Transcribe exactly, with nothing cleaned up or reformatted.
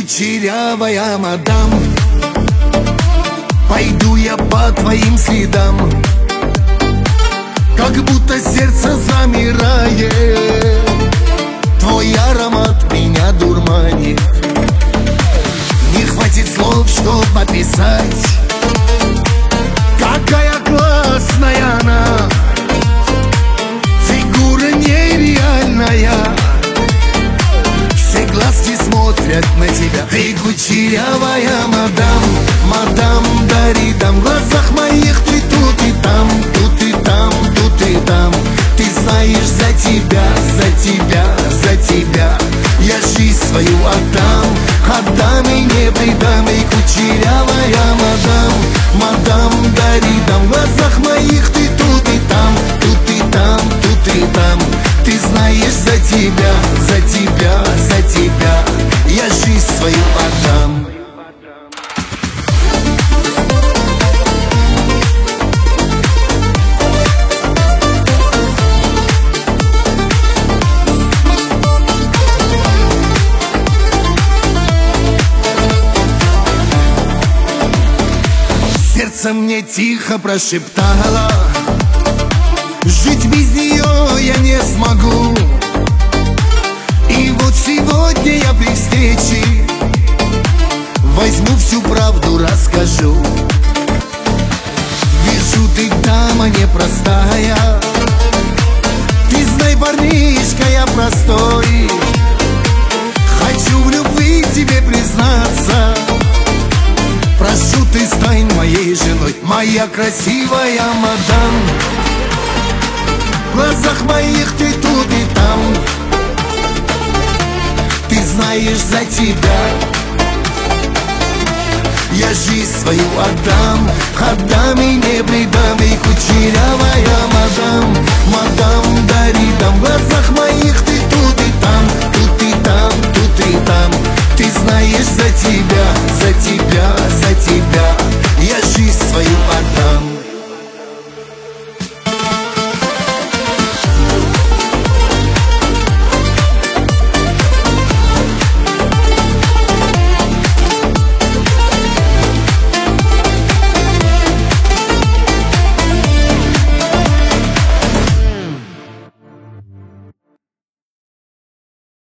кучерявая мадам, пойду я по твоим следам, как будто сердце замирает. Твой аромат меня дурманит. Не хватит слов, чтоб описать, какая классная она, фигура нереальная. Все глазки смотрят на тебя. Ты кучерявая мадам, мадам Даридам. В глазах моих ты тут и там, тут и там, тут и там. Ты знаешь, за тебя, за тебя, за тебя я жизнь свою отдам, отдам и не предам. И кучерявая мадам, мадам Даридам. В глазах моих ты тут и там, тут и там, тут и там. Ты знаешь, за тебя, за тебя, за тебя я жизнь свою отдам. Сердце мне тихо прошептало: жить без нее я не смогу. И вот сегодня я при встрече возьму всю правду, расскажу. Вижу, ты дама непростая, ты знай, парнишка, я простой. Хочу в любви к тебе признаться, прошу, ты стань моей женой. Моя красивая мадам, в глазах моих ты тут и там. Ты знаешь, за тебя я жизнь свою отдам, отдам и не предам. И кучерявая мадам, мадам Даридам. В глазах моих ты тут